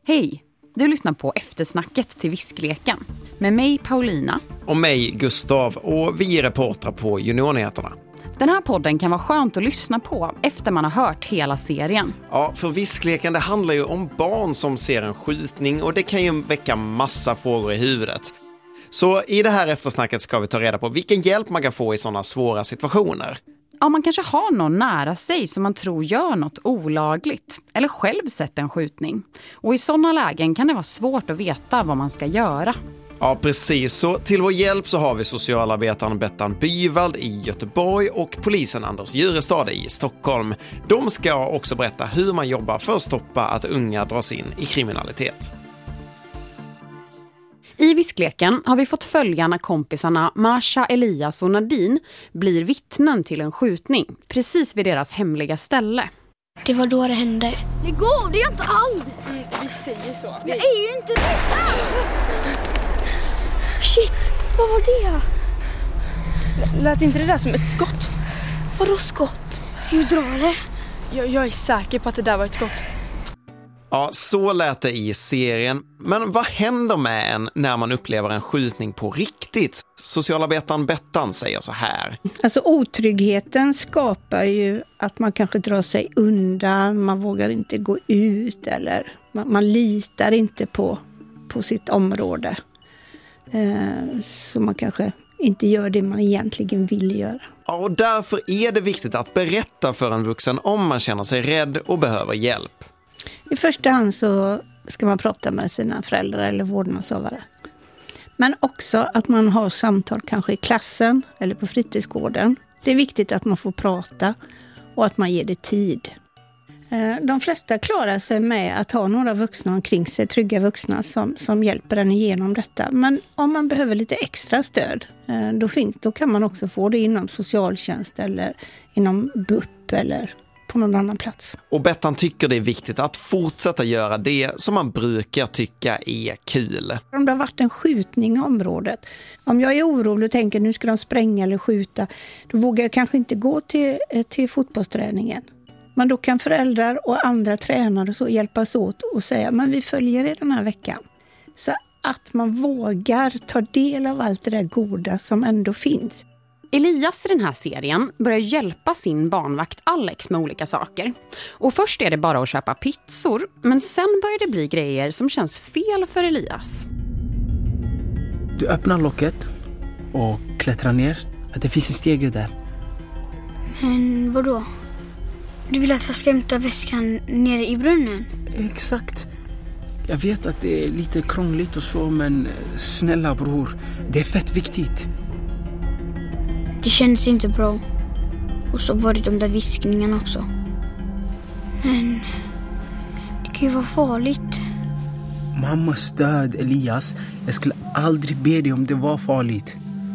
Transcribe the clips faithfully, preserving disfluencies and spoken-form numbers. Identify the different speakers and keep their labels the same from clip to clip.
Speaker 1: Hej, du lyssnar på eftersnacket till Viskleken med mig Paulina.
Speaker 2: Och mig Gustav, och vi är reportrar på Juniornyheterna.
Speaker 1: Den här podden kan vara skönt att lyssna på efter man har hört hela serien.
Speaker 2: Ja, för Viskleken, det handlar ju om barn som ser en skjutning och det kan ju väcka massa frågor i huvudet. Så i det här eftersnacket ska vi ta reda på vilken hjälp man kan få i sådana svåra situationer.
Speaker 1: Ja, man kanske har någon nära sig som man tror gör något olagligt eller själv sett en skjutning. Och i sådana lägen kan det vara svårt att veta vad man ska göra.
Speaker 2: Ja, precis. Så till vår hjälp så har vi socialarbetaren Bettan Byvald i Göteborg och polisen Anders Djurestad i Stockholm. De ska också berätta hur man jobbar för att stoppa att unga dras in i kriminalitet.
Speaker 1: I Viskleken har vi fått följa när kompisarna Marsha, Elias och Nadine blir vittnen till en skjutning precis vid deras hemliga ställe.
Speaker 3: Det var då det hände.
Speaker 4: Det går, det är inte allt.
Speaker 3: Vi säger så.
Speaker 4: Det är ju inte det.
Speaker 3: Shit, vad var det?
Speaker 5: Lät inte det där som ett skott?
Speaker 3: Vadå skott? Ska vi dra det?
Speaker 5: Jag, jag är säker på att det där var ett skott.
Speaker 2: Ja, så lät det i serien. Men vad händer med en när man upplever en skjutning på riktigt? Socialarbetaren Bettan säger så här.
Speaker 6: Alltså otryggheten skapar ju att man kanske drar sig undan, man vågar inte gå ut eller man, man litar inte på, på sitt område. Eh, så man kanske inte gör det man egentligen vill göra.
Speaker 2: Ja, och därför är det viktigt att berätta för en vuxen om man känner sig rädd och behöver hjälp.
Speaker 6: I första hand så ska man prata med sina föräldrar eller vårdnadshavare. Men också att man har samtal kanske i klassen eller på fritidsgården. Det är viktigt att man får prata och att man ger det tid. De flesta klarar sig med att ha några vuxna omkring sig, trygga vuxna som, som hjälper en igenom detta. Men om man behöver lite extra stöd, då, finns, då kan man också få det inom socialtjänst eller inom B U P eller på någon annan plats.
Speaker 2: Och Bettan tycker det är viktigt att fortsätta göra det som man brukar tycka är kul.
Speaker 6: Om det har varit en skjutning i området, om jag är orolig och tänker nu ska de spränga eller skjuta, då vågar jag kanske inte gå till, till fotbollsträningen. Men då kan föräldrar och andra tränare så hjälpas åt och säga men vi följer er den här veckan. Så att man vågar ta del av allt det där goda som ändå finns.
Speaker 1: Elias i den här serien börjar hjälpa sin barnvakt Alex med olika saker. Och först är det bara att köpa pizzor, men sen börjar det bli grejer som känns fel för Elias.
Speaker 7: Du öppnar locket och klättrar ner. Det finns en stege där.
Speaker 3: Men vadå? Du vill att jag ska hämta väskan nere i brunnen?
Speaker 7: Exakt. Jag vet att det är lite krångligt och så, men snälla bror, det är fett viktigt.
Speaker 3: Det känns inte bra. Och så var det de där viskningarna också. Men det kan ju vara farligt.
Speaker 7: Mammas död, Elias. Jag skulle aldrig be dig om det var farligt.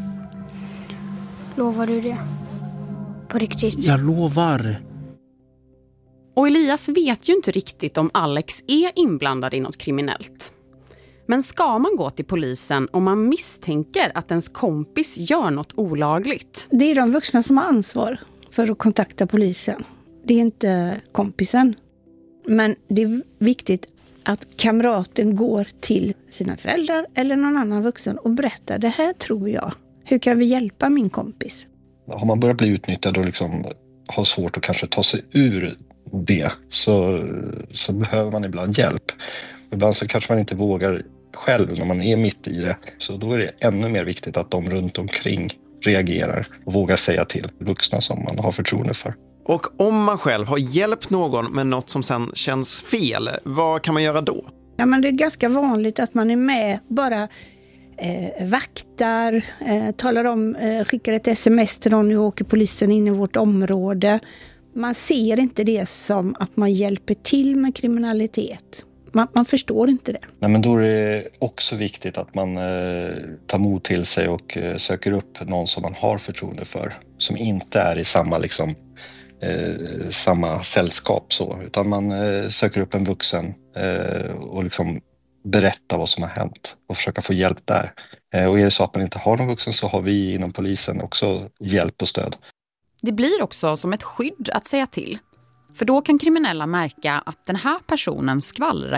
Speaker 3: Lovar du det? På riktigt?
Speaker 7: Jag lovar.
Speaker 1: Och Elias vet ju inte riktigt om Alex är inblandad i något kriminellt. Men ska man gå till polisen om man misstänker att ens kompis gör något olagligt?
Speaker 6: Det är de vuxna som har ansvar för att kontakta polisen. Det är inte kompisen. Men det är viktigt att kamraten går till sina föräldrar eller någon annan vuxen och berättar det här tror jag. Hur kan vi hjälpa min kompis?
Speaker 8: Har man börjat bli utnyttjad och liksom har svårt att kanske ta sig ur det så, så behöver man ibland hjälp. Ibland så kanske man inte vågar själv när man är mitt i det. Så då är det ännu mer viktigt att de runt omkring reagerar och vågar säga till vuxna som man har förtroende för.
Speaker 2: Och om man själv har hjälpt någon med något som sen känns fel, vad kan man göra då?
Speaker 6: Ja, men det är ganska vanligt att man är med bara eh, vaktar, eh, talar om, eh, skickar ett sms till någon, nu åker polisen in i vårt område. Man ser inte det som att man hjälper till med kriminalitet. Man, man förstår inte det.
Speaker 8: Nej, men då är det också viktigt att man eh, tar mod till sig och eh, söker upp någon som man har förtroende för. Som inte är i samma, liksom, eh, samma sällskap. Så, utan man eh, söker upp en vuxen eh, och liksom berättar vad som har hänt. Och försöka få hjälp där. Eh, och är det så att man inte har någon vuxen så har vi inom polisen också hjälp och stöd.
Speaker 1: Det blir också som ett skydd att säga till. För då kan kriminella märka att den här personen skvallrar ju.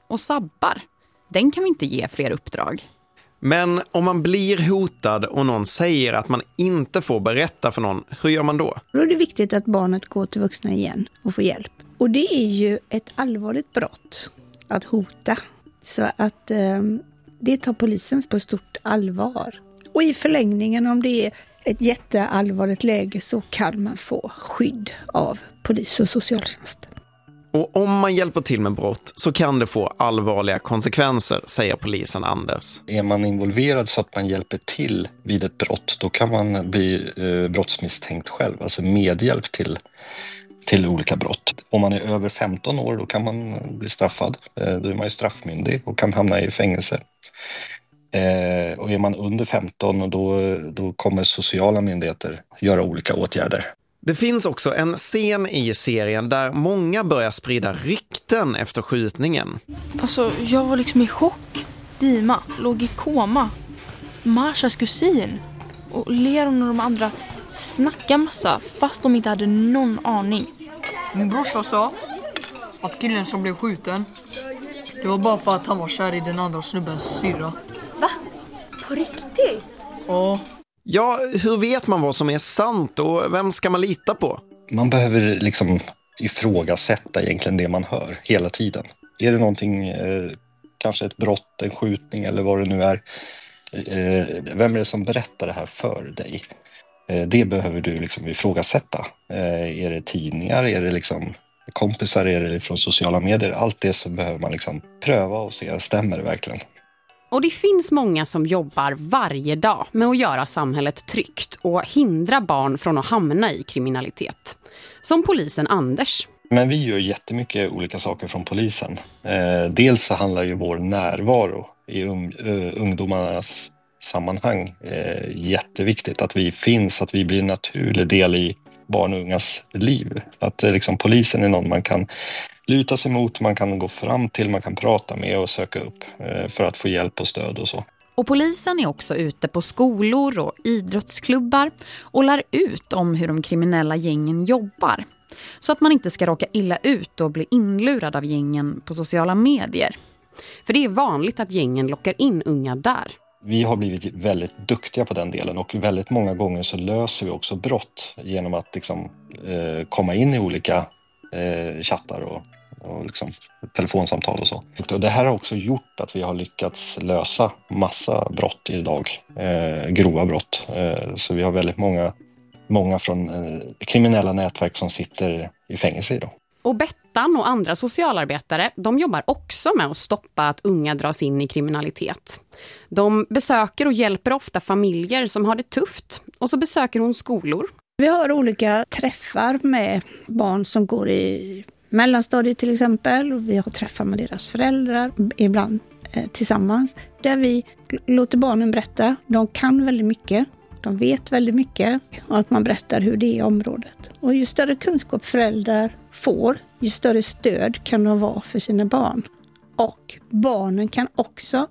Speaker 1: och sabbar. Den kan vi inte ge fler uppdrag.
Speaker 2: Men om man blir hotad och någon säger att man inte får berätta för någon, hur gör man då?
Speaker 6: Då är det viktigt att barnet går till vuxna igen och får hjälp. Och det är ju ett allvarligt brott att hota. Så att eh, det tar polisen på stort allvar. Och i förlängningen, om det är ett jätteallvarligt läge, så kan man få skydd av polis och socialtjänsten.
Speaker 2: Och om man hjälper till med brott så kan det få allvarliga konsekvenser, säger polisen Anders.
Speaker 8: Är man involverad så att man hjälper till vid ett brott, då kan man bli eh, brottsmisstänkt själv, alltså medhjälp till, till olika brott. Om man är över femton år, då kan man bli straffad. Eh, då är man ju straffmyndig och kan hamna i fängelse. Eh, och är man under femton, då, då kommer sociala myndigheter göra olika åtgärder.
Speaker 2: Det finns också en scen i serien där många börjar sprida rykten efter skjutningen.
Speaker 5: Alltså, jag var liksom i chock. Dima låg i koma. Marshas kusin och Leron och de andra snackade massa fast de inte hade någon aning.
Speaker 9: Min brorsa sa att killen som blev skjuten, det var bara för att han var kär i den andra snubbens syrra.
Speaker 4: Va? På riktigt?
Speaker 9: Ja.
Speaker 2: Ja, hur vet man vad som är sant och vem ska man lita på?
Speaker 8: Man behöver liksom ifrågasätta egentligen det man hör hela tiden. Är det någonting, eh, kanske ett brott, en skjutning eller vad det nu är. Eh, vem är det som berättar det här för dig? Eh, det behöver du liksom ifrågasätta. Eh, är det tidningar, är det liksom kompisar, är det från sociala medier? Allt det så behöver man liksom pröva och se, stämmer det verkligen?
Speaker 1: Och det finns många som jobbar varje dag med att göra samhället tryggt och hindra barn från att hamna i kriminalitet. Som polisen Anders.
Speaker 8: Men vi gör jättemycket olika saker från polisen. Eh, dels så handlar ju vår närvaro i un, uh, ungdomarnas sammanhang eh, jätteviktigt. Att vi finns, att vi blir en naturlig del i barn och ungas liv. Att eh, liksom, polisen är någon man kan luta sig mot, man kan gå fram till, man kan prata med och söka upp eh, för att få hjälp och stöd och så.
Speaker 1: Och polisen är också ute på skolor och idrottsklubbar och lär ut om hur de kriminella gängen jobbar. Så att man inte ska råka illa ut och bli inlurad av gängen på sociala medier. För det är vanligt att gängen lockar in unga där.
Speaker 8: Vi har blivit väldigt duktiga på den delen och väldigt många gånger så löser vi också brott genom att liksom, eh, komma in i olika eh, chattar och, och liksom, telefonsamtal och så. Och det här har också gjort att vi har lyckats lösa massa brott idag, eh, grova brott. Eh, så vi har väldigt många, många från eh, kriminella nätverk som sitter i fängelse idag.
Speaker 1: Och Bettan och andra socialarbetare, de jobbar också med att stoppa att unga dras in i kriminalitet. De besöker och hjälper ofta familjer som har det tufft. Och så besöker hon skolor.
Speaker 6: Vi har olika träffar med barn som går i mellanstadiet till exempel. Och vi har träffar med deras föräldrar, ibland eh, tillsammans. Där vi låter barnen berätta. De kan väldigt mycket. De vet väldigt mycket och att man berättar hur det är i området. Och ju större kunskap föräldrar får, ju större stöd kan de vara för sina barn. Och barnen kan också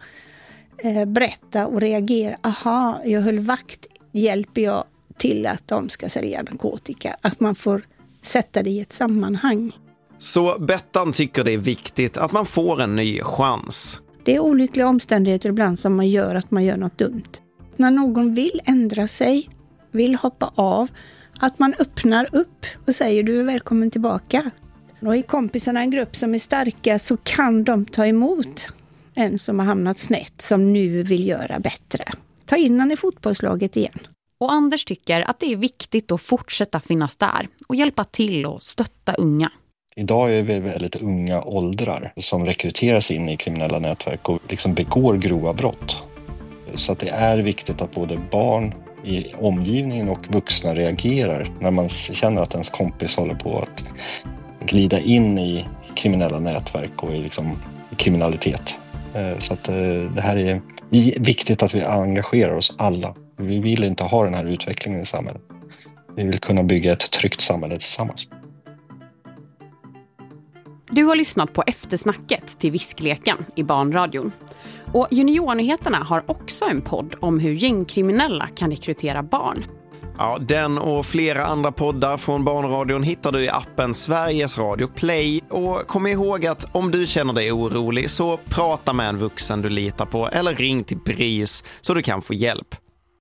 Speaker 6: eh, berätta och reagera. Aha, jag höll vakt, hjälper jag till att de ska sälja narkotika. Att man får sätta det i ett sammanhang.
Speaker 2: Så Bettan tycker det är viktigt att man får en ny chans.
Speaker 6: Det är olyckliga omständigheter ibland som man gör att man gör något dumt. När någon vill ändra sig, vill hoppa av, att man öppnar upp och säger du är välkommen tillbaka. Och är kompisarna en grupp som är starka så kan de ta emot en som har hamnat snett, som nu vill göra bättre. Ta in han i fotbollslaget igen.
Speaker 1: Och Anders tycker att det är viktigt att fortsätta finnas där och hjälpa till och stötta unga.
Speaker 8: Idag är vi väldigt unga åldrar som rekryteras in i kriminella nätverk och liksom begår grova brott. Så att det är viktigt att både barn i omgivningen och vuxna reagerar när man känner att ens kompis håller på att glida in i kriminella nätverk och i liksom kriminalitet. Så att det här är viktigt att vi engagerar oss alla. Vi vill inte ha den här utvecklingen i samhället. Vi vill kunna bygga ett tryggt samhälle tillsammans.
Speaker 1: Du har lyssnat på eftersnacket till Viskleken i Barnradion. Och Juniornyheterna har också en podd om hur gängkriminella kan rekrytera barn.
Speaker 2: Ja, den och flera andra poddar från Barnradion hittar du i appen Sveriges Radio Play. Och kom ihåg att om du känner dig orolig så prata med en vuxen du litar på eller ring till BRIS så du kan få hjälp.